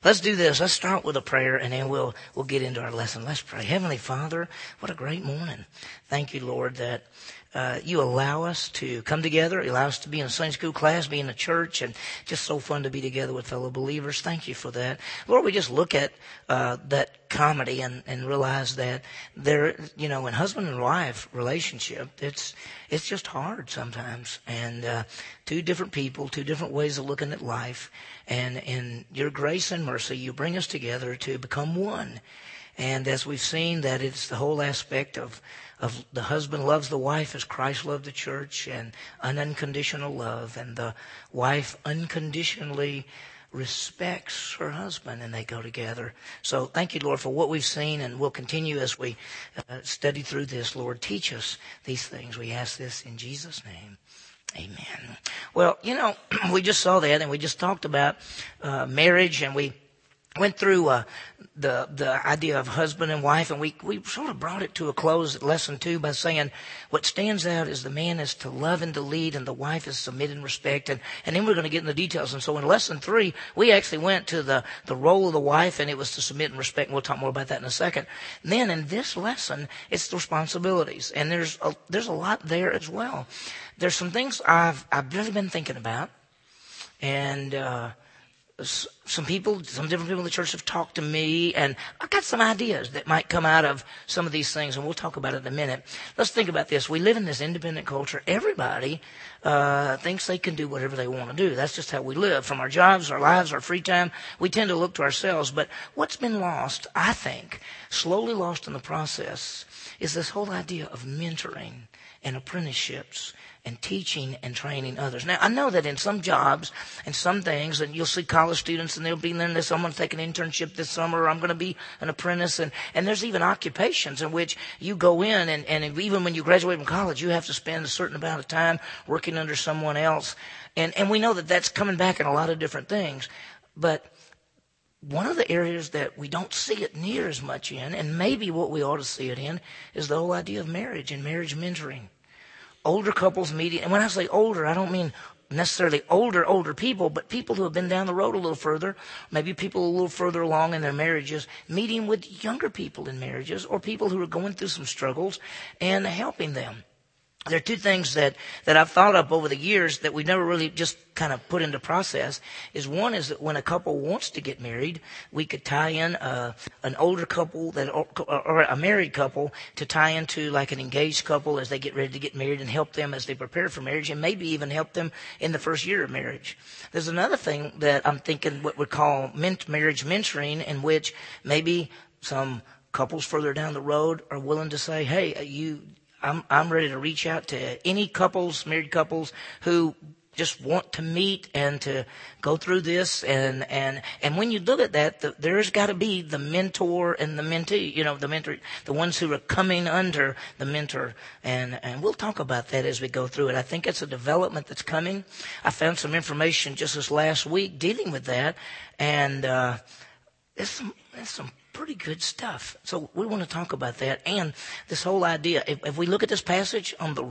Let's do this. Let's start with a prayer, and then we'll get into our lesson. Let's pray. Heavenly Father, what a great morning. Thank you, Lord, that you allow us to come together, allow us to be in a Sunday school class, be in a church, and just so fun to be together with fellow believers. Thank you for that. Lord, we just look at that comedy and realize that there, in husband and wife relationship, it's just hard sometimes. And two different people, two different ways of looking at life. And in your grace and mercy, you bring us together to become one. And as we've seen, that it's the whole aspect of the husband loves the wife as Christ loved the church, and an unconditional love, and the wife unconditionally respects her husband, and they go together. So thank you, Lord, for what we've seen, and we'll continue as we study through this. Lord, teach us these things. We ask this in Jesus' name. Amen. Well, we just saw that, and we just talked about marriage, and we went through the idea of husband and wife, and we sort of brought it to a close at lesson 2 by saying what stands out is the man is to love and to lead, and the wife is submit and respect. And then we're going to get into the details. And so in lesson 3, we actually went to the role of the wife, and it was to submit and respect. And we'll talk more about that in a second. And then in this lesson, it's the responsibilities, and there's a lot there as well. There's some things I've really been thinking about, and some different people in the church have talked to me, and I've got some ideas that might come out of some of these things, and we'll talk about it in a minute. Let's think about this. We live in this independent culture. Everybody thinks they can do whatever they want to do. That's just how we live. From our jobs, our lives, our free time, we tend to look to ourselves. But what's been lost, I think, slowly lost in the process, is this whole idea of mentoring and apprenticeships and teaching and training others. Now, I know that in some jobs and some things, and you'll see college students, and they'll be learning this. I'm going to take an internship this summer, or I'm going to be an apprentice. And there's even occupations in which you go in, and even when you graduate from college, you have to spend a certain amount of time working under someone else. And we know that that's coming back in a lot of different things. But one of the areas that we don't see it near as much in, and maybe what we ought to see it in, is the whole idea of marriage and marriage mentoring. Older couples meeting, and when I say older, I don't mean necessarily older people, but people who have been down the road a little further, maybe people a little further along in their marriages, meeting with younger people in marriages, or people who are going through some struggles and helping them. There are two things that I've thought up over the years that we never really just kind of put into process. Is one is that when a couple wants to get married, we could tie in an older couple or a married couple to tie into like an engaged couple as they get ready to get married, and help them as they prepare for marriage, and maybe even help them in the first year of marriage. There's another thing that I'm thinking what we call marriage mentoring, in which maybe some couples further down the road are willing to say, hey, I'm ready to reach out to any married couples who just want to meet and to go through this. And when you look at that, there's got to be the mentor and the mentee, the mentor, the ones who are coming under the mentor. And we'll talk about that as we go through it. I think it's a development that's coming. I found some information just this last week dealing with that. And there's some pretty good stuff. So we want to talk about that, and this whole idea. If we look at this passage on the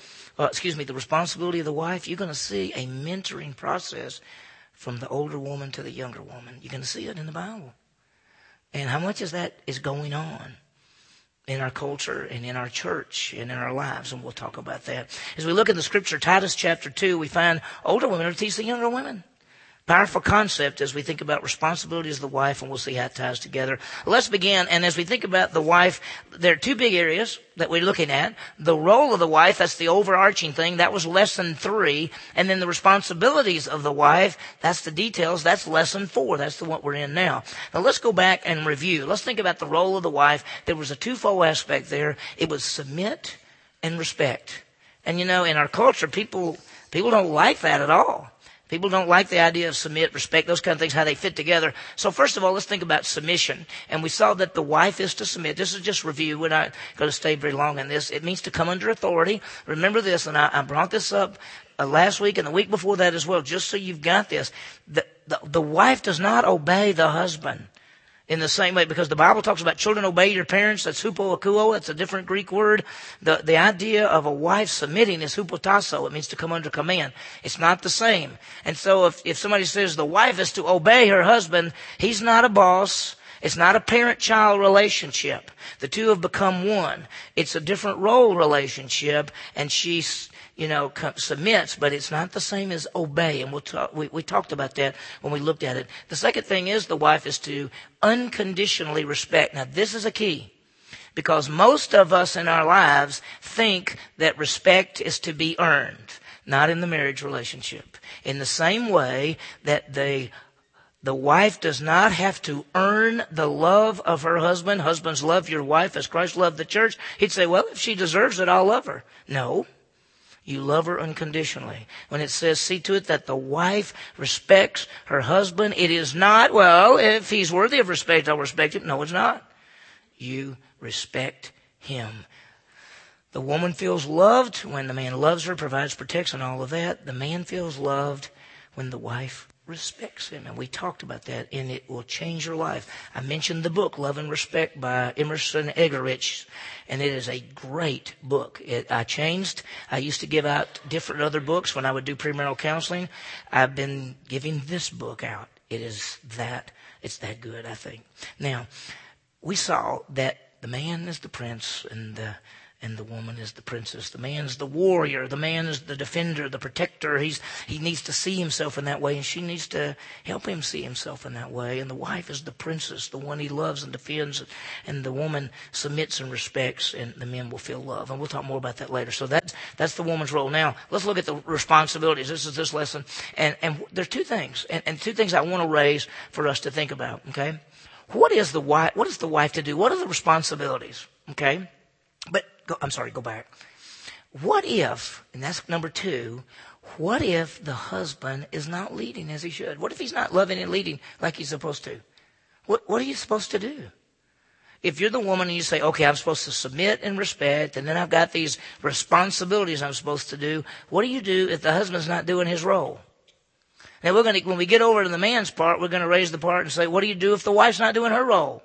the responsibility of the wife, you're going to see a mentoring process from the older woman to the younger woman. You're going to see it in the Bible. And how much of that is going on in our culture and in our church and in our lives, and we'll talk about that. As we look at the scripture, Titus chapter 2, we find older women to teach the younger women. Powerful concept as we think about responsibilities of the wife, and we'll see how it ties together. Let's begin. And as we think about the wife, there are two big areas that we're looking at. The role of the wife, that's the overarching thing. That was lesson 3. And then the responsibilities of the wife, that's the details. That's lesson 4. That's the one we're in now. Now let's go back and review. Let's think about the role of the wife. There was a twofold aspect there. It was submit and respect. And in our culture, people don't like that at all. People don't like the idea of submit, respect, those kind of things, how they fit together. So first of all, let's think about submission. And we saw that the wife is to submit. This is just review. We're not going to stay very long on this. It means to come under authority. Remember this, and I brought this up last week and the week before that as well, just so you've got this. The wife does not obey the husband. In the same way, because the Bible talks about children obey your parents, that's hupoakuo, that's a different Greek word. The idea of a wife submitting is hupotasso. It means to come under command. It's not the same. And so if somebody says the wife is to obey her husband, he's not a boss. It's not a parent-child relationship. The two have become one. It's a different role relationship, and she's, submits, but it's not the same as obey. And we talked about that when we looked at it. The second thing is the wife is to unconditionally respect. Now, this is a key, because most of us in our lives think that respect is to be earned, not in the marriage relationship. In the same way that the wife does not have to earn the love of her husband. Husbands, love your wife as Christ loved the church. He'd say, well, if she deserves it, I'll love her. No. You love her unconditionally. When it says, see to it that the wife respects her husband, it is not, well, if he's worthy of respect, I'll respect him. No, it's not. You respect him. The woman feels loved when the man loves her, provides protection, all of that. The man feels loved when the wife respects him. And we talked about that, and it will change your life. I mentioned the book, Love and Respect by Emerson Eggerichs, and it is a great book. I used to give out different other books when I would do premarital counseling. I've been giving this book out. It's that good, I think. Now, we saw that the man is the prince and the woman is the princess. The man's the warrior. The man is the defender, the protector. He needs to see himself in that way, and she needs to help him see himself in that way. And the wife is the princess, the one he loves and defends, and the woman submits and respects, and the men will feel love. And we'll talk more about that later. So that's the woman's role. Now, let's look at the responsibilities. This is this lesson. And there's two things, and two things I want to raise for us to think about, okay? What is the wife to do? What are the responsibilities, okay? But go back. What if, and that's number 2, what if the husband is not leading as he should? What if he's not loving and leading like he's supposed to? What are you supposed to do? If you're the woman and you say, okay, I'm supposed to submit and respect, and then I've got these responsibilities I'm supposed to do, what do you do if the husband's not doing his role? Now when we get over to the man's part, we're going to raise the part and say, what do you do if the wife's not doing her role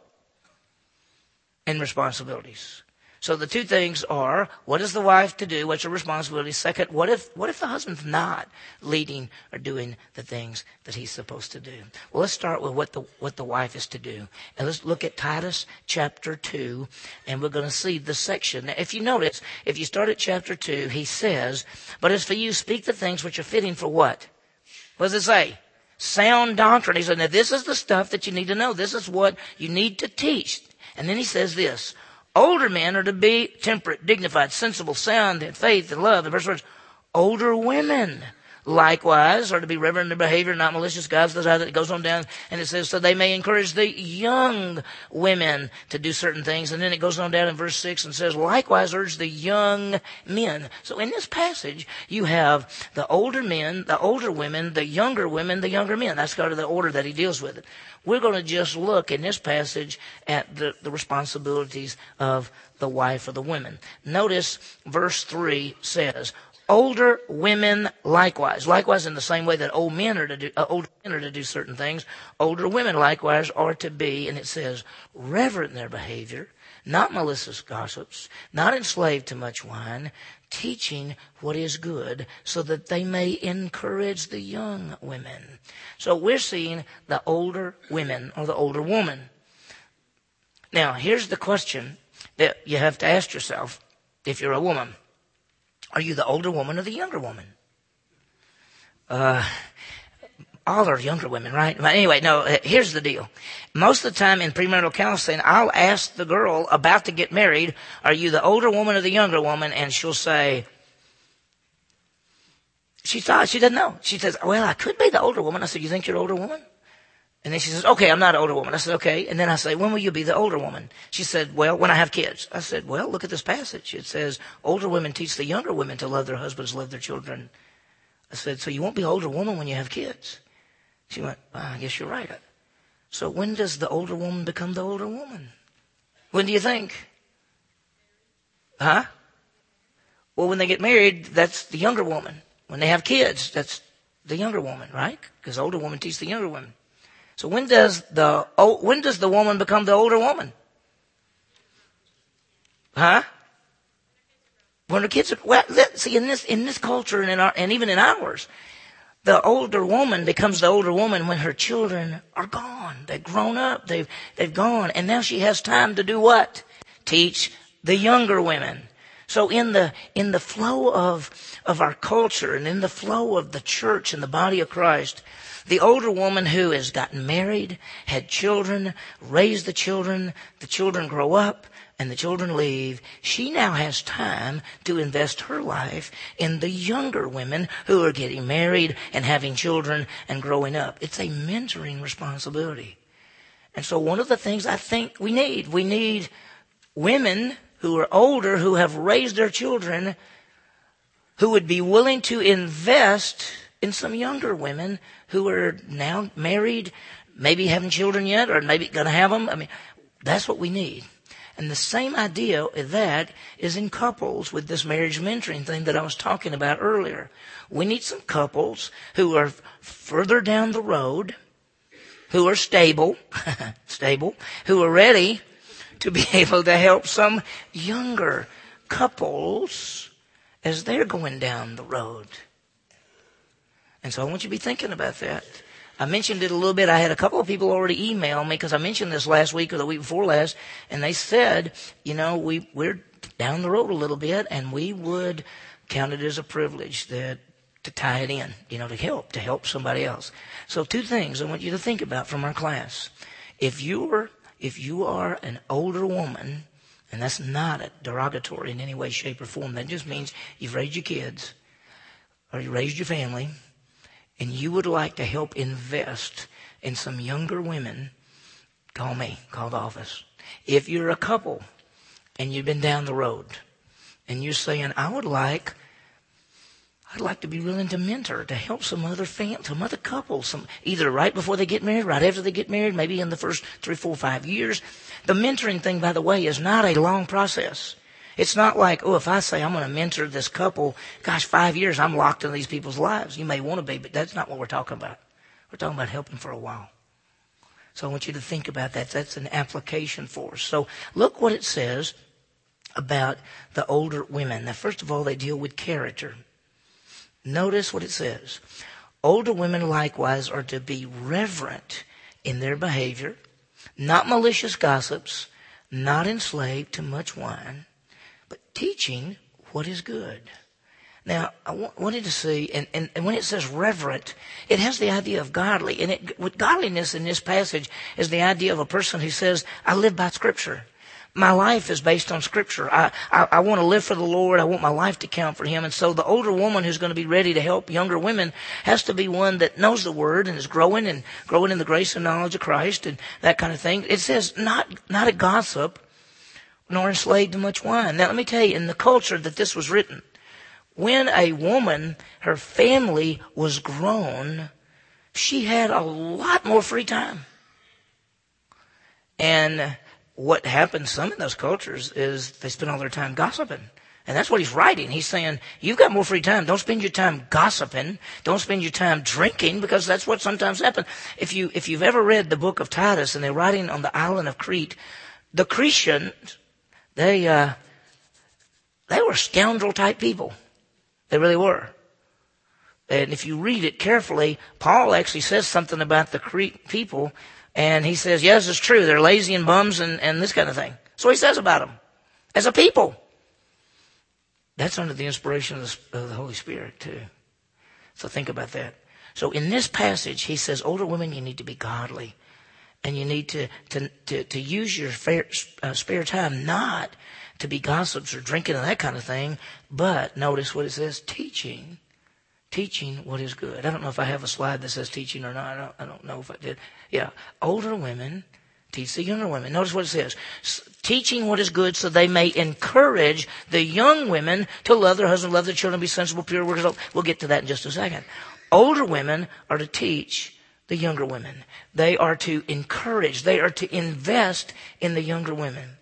and responsibilities? So the two things are, what is the wife to do? What's her responsibility? Second, what if the husband's not leading or doing the things that he's supposed to do? Well, let's start with what the wife is to do. And let's look at Titus chapter 2, and we're going to see the section. Now, if you notice, if you start at chapter 2, he says, but as for you, speak the things which are fitting for what? What does it say? Sound doctrine. He said, now this is the stuff that you need to know. This is what you need to teach. And then he says this, older men are to be temperate, dignified, sensible, sound in faith and love. In verse 1, older women likewise are to be reverent in their behavior, not malicious, God's desire. That it goes on down, and it says, so they may encourage the young women to do certain things. And then it goes on down in verse 6 and says, likewise urge the young men. So in this passage, you have the older men, the older women, the younger women, the younger men. That's kind of the order that he deals with it. We're going to just look in this passage at the responsibilities of the wife or the women. Notice verse 3 says, older women likewise. Likewise, in the same way that older men are to do certain things, older women likewise are to be, and it says, reverent in their behavior, not malicious gossips, not enslaved to much wine, teaching what is good, so that they may encourage the young women. So we're seeing the older women or the older woman. Now, here's the question that you have to ask yourself if you're a woman. Are you the older woman or the younger woman? All are younger women, right? But anyway, no, here's the deal. Most of the time in premarital counseling, I'll ask the girl about to get married, are you the older woman or the younger woman? And she'll say, she doesn't know. She says, well, I could be the older woman. I said, you think you're the older woman? And then she says, okay, I'm not an older woman. I said, okay. And then I say, when will you be the older woman? She said, well, when I have kids. I said, well, look at this passage. It says, older women teach the younger women to love their husbands, love their children. I said, so you won't be an older woman when you have kids. She went, I guess you're right. So when does the older woman become the older woman? When do you think? Huh? Well, when they get married, that's the younger woman. When they have kids, that's the younger woman, right? Because the older woman teaches the younger woman. So when does the woman become the older woman? Huh? When her kids are, well, see, in this culture and even in ours, the older woman becomes the older woman when her children are gone. They've grown up. They've gone. And now she has time to do what? Teach the younger women. So in the flow of our culture and in the flow of the church and the body of Christ, the older woman who has gotten married, had children, raised the children grow up, and the children leave, she now has time to invest her life in the younger women who are getting married and having children and growing up. It's a mentoring responsibility. And so one of the things I think we need women who are older, who have raised their children, who would be willing to invest in some younger women who are now married, maybe having children yet, or maybe going to have them. I mean, that's what we need. And the same idea of that is in couples with this marriage mentoring thing that I was talking about earlier. We need some couples who are further down the road, who are stable, who are ready to be able to help some younger couples as they're going down the road. And so I want you to be thinking about that. I mentioned it a little bit. I had a couple of people already email me because I mentioned this last week or the week before last, and they said, we're down the road a little bit, and we would count it as a privilege to tie it in, to help somebody else. So 2 things I want you to think about from our class. If you are an older woman, and that's not derogatory in any way, shape, or form. That just means you've raised your kids or you raised your family, and you would like to help invest in some younger women, call me, call the office. If you're a couple and you've been down the road and you're saying, I'd like to be willing to mentor, to help some other couples, either right before they get married, right after they get married, maybe in the first 3, 4, 5 years. The mentoring thing, by the way, is not a long process. It's not like, if I say I'm going to mentor this couple, 5 years, I'm locked in these people's lives. You may want to be, but that's not what we're talking about. We're talking about helping for a while. So I want you to think about that. That's an application for us. So look what it says about the older women. Now, first of all, they deal with character. Notice what it says. Older women likewise are to be reverent in their behavior, not malicious gossips, not enslaved to much wine, but teaching what is good. Now, I wanted to see, and when it says reverent, it has the idea of godly. And with godliness in this passage is the idea of a person who says, I live by Scripture. My life is based on Scripture. I want to live for the Lord. I want my life to count for Him. And so the older woman who's going to be ready to help younger women has to be one that knows the Word and is growing in the grace and knowledge of Christ and that kind of thing. It says not a gossip, nor enslaved to much wine. Now let me tell you, in the culture that this was written, when a woman, her family was grown, she had a lot more free time. And what happens some in those cultures is they spend all their time gossiping. And that's what he's writing. He's saying, you've got more free time. Don't spend your time gossiping. Don't spend your time drinking, because that's what sometimes happens. If you've ever read the book of Titus, and they're writing on the island of Crete, the Cretians, they were scoundrel type people. They really were. And if you read it carefully, Paul actually says something about the Crete people. And he says, yes, it's true. They're lazy and bums and this kind of thing. So he says about them as a people. That's under the inspiration of the Holy Spirit too. So think about that. So in this passage, he says, older women, you need to be godly. And you need to use your spare time not to be gossips or drinking and that kind of thing. But notice what it says, teaching what is good. I don't know if I have a slide that says teaching or not. I don't know if I did. Yeah. Older women teach the younger women. Notice what it says. Teaching what is good so they may encourage the young women to love their husband, love their children, be sensible, pure workers. We'll get to that in just a second. Older women are to teach the younger women. They are to encourage. They are to invest in the younger women.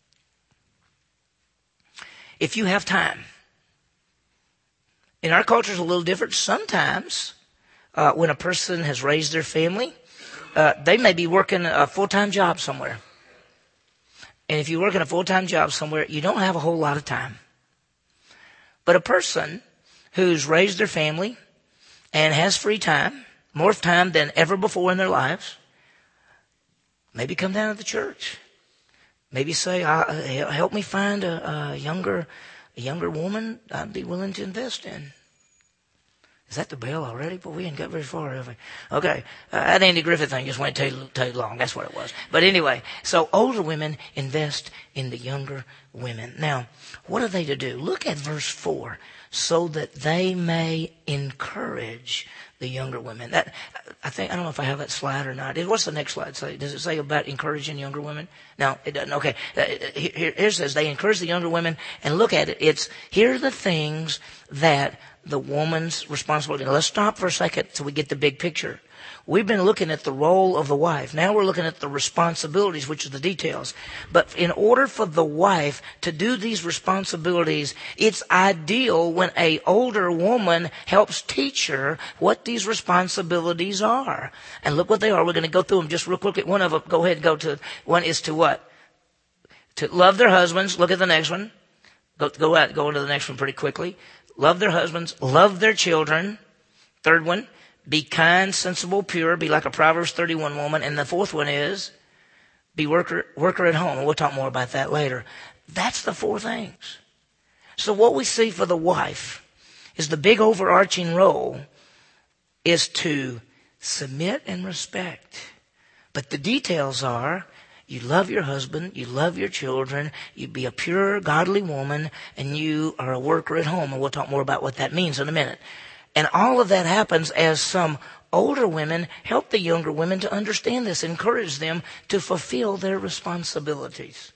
If you have time. In our culture, it's a little different. Sometimes when a person has raised their family, they may be working a full-time job somewhere. And if you work in a full-time job somewhere, you don't have a whole lot of time. But a person who's raised their family and has free time, more time than ever before in their lives, maybe come down to the church. Maybe say, help me find a younger woman I'd be willing to invest in. Is that the bell already? But we ain't got very far, have we? Okay. That Andy Griffith thing just went too long. That's what it was. But anyway, so older women invest in the younger women. Now, what are they to do? Look at verse 4. So that they may encourage the younger women. That, I don't know if I have that slide or not. What's the next slide say? Does it say about encouraging younger women? No, it doesn't. Okay. Here it says they encourage the younger women, and look at it. Here are the things that the woman's responsibility. Now let's stop for a second so we get the big picture. We've been looking at the role of the wife. Now we're looking at the responsibilities, which are the details. But in order for the wife to do these responsibilities, it's ideal when an older woman helps teach her what these responsibilities are. And look what they are. We're going to go through them just real quickly. One of them, go ahead and go to, one is to what? To love their husbands. Look at the next one. Go into the next one pretty quickly. Love their husbands. Love their children. Third one. Be kind, sensible, pure. Be like a Proverbs 31 woman. And the fourth one is be worker at home. And we'll talk more about that later. That's the four things. So what we see for the wife is the big overarching role is to submit and respect. But the details are you love your husband, you love your children, you be a pure, godly woman, and you are a worker at home. And we'll talk more about what that means in a minute. And all of that happens as some older women help the younger women to understand this, encourage them to fulfill their responsibilities.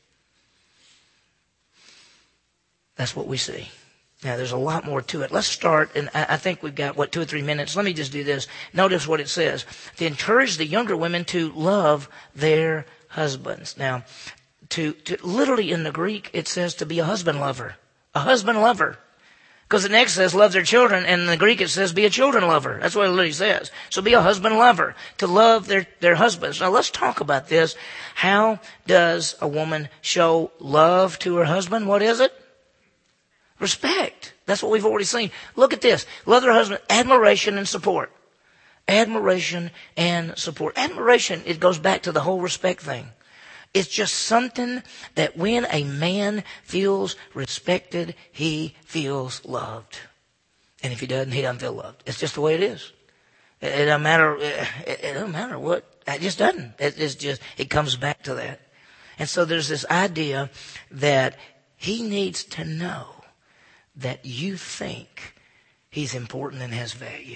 That's what we see. Now, there's a lot more to it. Let's start, and I think we've got, 2 or 3 minutes. Let me just do this. Notice what it says. To encourage the younger women to love their husbands. Now, to literally in the Greek, it says to be a husband lover. A husband lover. Because the next says love their children, and in the Greek it says be a children lover. That's what it literally says. So be a husband lover, to love their husbands. Now let's talk about this. How does a woman show love to her husband? What is it? Respect. That's what we've already seen. Look at this. Love their husband, admiration and support. Admiration and support. Admiration, it goes back to the whole respect thing. It's just something that when a man feels respected, he feels loved. And if he doesn't feel loved. It's just the way it is. It doesn't matter. It doesn't matter what. It just doesn't. It comes back to that. And so there's this idea that he needs to know that you think he's important and has value.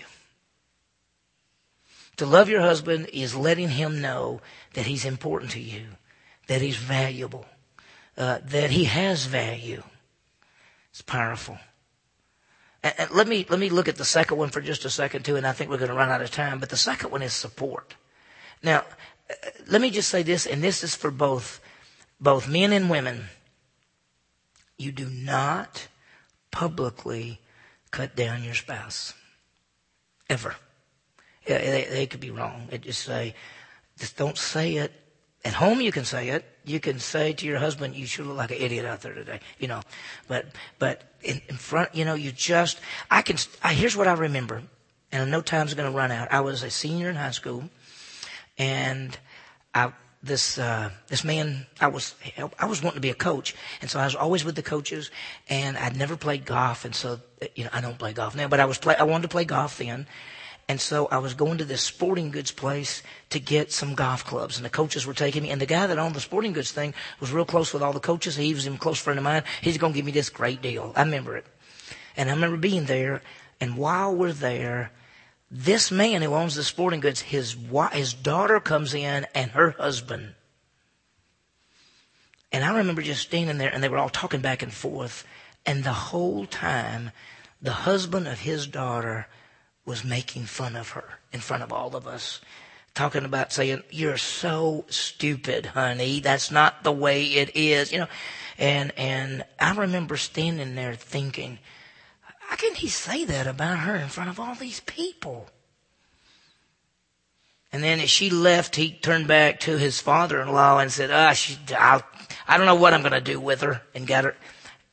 To love your husband is letting him know that he's important to you. That he's valuable, that he has value. It's powerful. And let me look at the second one for just a second too, and I think we're going to run out of time. But the second one is support. Now, let me just say this, and this is for both men and women. You do not publicly cut down your spouse, ever. They could be wrong. They just don't say it. At home, you can say it. You can say to your husband, you sure look like an idiot out there today, But in front, here's what I remember. And I know time's going to run out. I was a senior in high school. And this man, I was wanting to be a coach. And so I was always with the coaches. And I'd never played golf. And so, I don't play golf now. But I wanted to play golf then. And so I was going to this sporting goods place to get some golf clubs. And the coaches were taking me. And the guy that owned the sporting goods thing was real close with all the coaches. He was a close friend of mine. He's going to give me this great deal. I remember it. And I remember being there. And while we're there, this man who owns the sporting goods, his daughter comes in and her husband. And I remember just standing there and they were all talking back and forth. And the whole time, the husband of his daughter was making fun of her in front of all of us. Talking about saying, you're so stupid, honey. That's not the way it is. And I remember standing there thinking, how can he say that about her in front of all these people? And then as she left, he turned back to his father-in-law and said, I don't know what I'm going to do with her, and got her.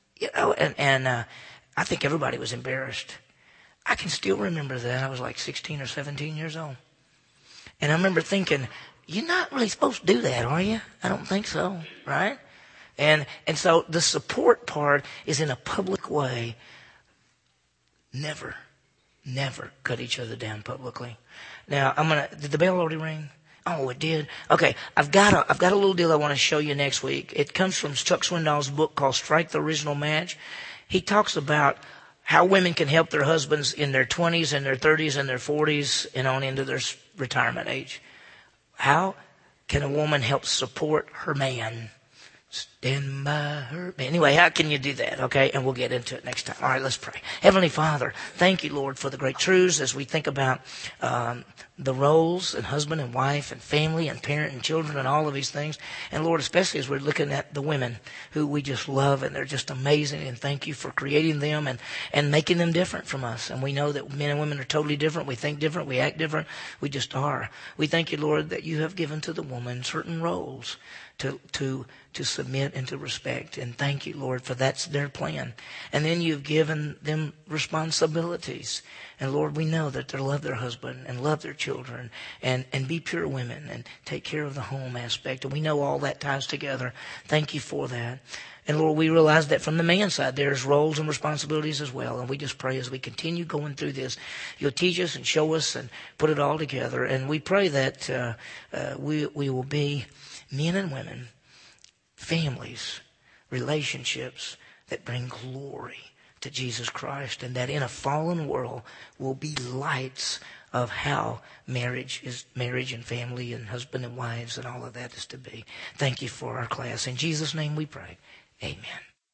I think everybody was embarrassed. I can still remember that. I was like 16 or 17 years old. And I remember thinking, you're not really supposed to do that, are you? I don't think so, right? And so the support part is in a public way. Never cut each other down publicly. Now, did the bell already ring? Oh, it did. Okay, I've got a little deal I want to show you next week. It comes from Chuck Swindoll's book called Strike the Original Match. He talks about how women can help their husbands in their 20s and their 30s and their 40s and on into their retirement age. How can a woman help support her man? Stand by her. Anyway, how can you do that? Okay, and we'll get into it next time. All right, let's pray. Heavenly Father, thank you, Lord, for the great truths as we think about the roles and husband and wife and family and parent and children and all of these things. And Lord, especially as we're looking at the women who we just love and they're just amazing. And thank you for creating them and making them different from us. And we know that men and women are totally different. We think different. We act different. We just are. We thank you, Lord, that you have given to the woman certain roles to submit and to respect. And thank you, Lord, for that's their plan. And then you've given them responsibilities. And Lord, we know that they love their husband and love their children and be pure women and take care of the home aspect. And we know all that ties together. Thank you for that. And Lord, we realize that from the man's side, there's roles and responsibilities as well. And we just pray as we continue going through this, you'll teach us and show us and put it all together. And we pray that we will be men and women, families, relationships that bring glory to Jesus Christ, and that in a fallen world will be lights of how marriage and family and husband and wives and all of that is to be. Thank you for our class. In Jesus' name we pray. Amen.